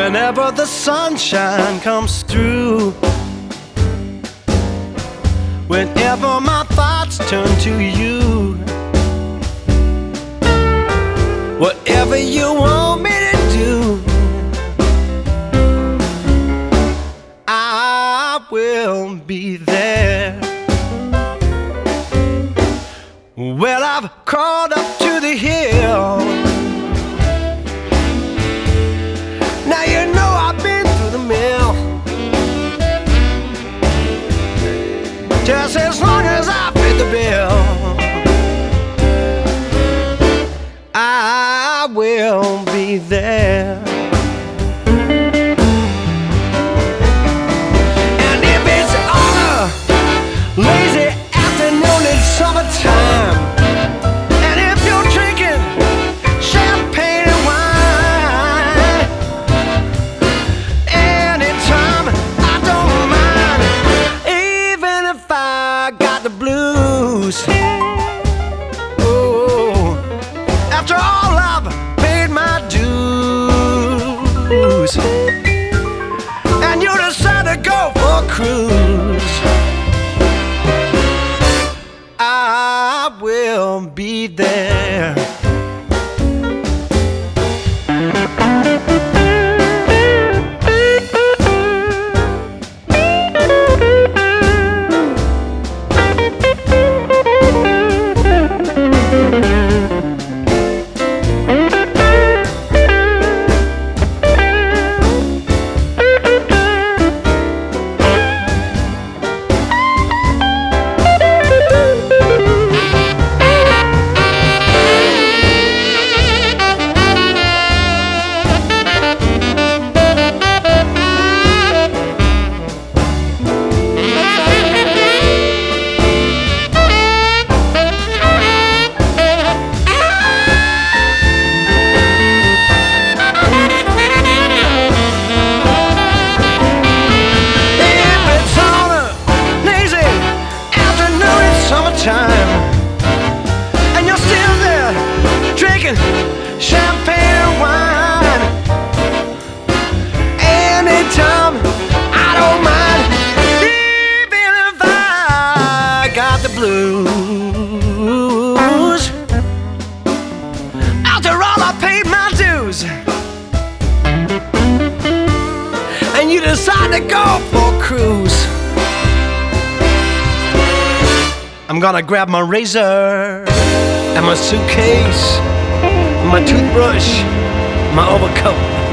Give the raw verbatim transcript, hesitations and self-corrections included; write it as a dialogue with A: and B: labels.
A: Whenever the sunshine comes through, whenever my thoughts turn to you, whatever you want me to do, I will be there. Well, I've crawled up to the hill. Now you know I've been through the mill. Just as long as I pay the bill, I will be there. And if it's on a lazy afternoon in summertime, and if you're drinking champagne and wine, anytime, I don't mind. Even if I got the blues, oh, after all I've paid my dues, and you decide to go for a cruise, I will be there. Time, and you're still there drinking champagne and wine, anytime, I don't mind. Even if I got the blues, after all I paid my dues, and you decide to go for a cruise, I'm gonna grab my razor and my suitcase, my toothbrush, my overcoat.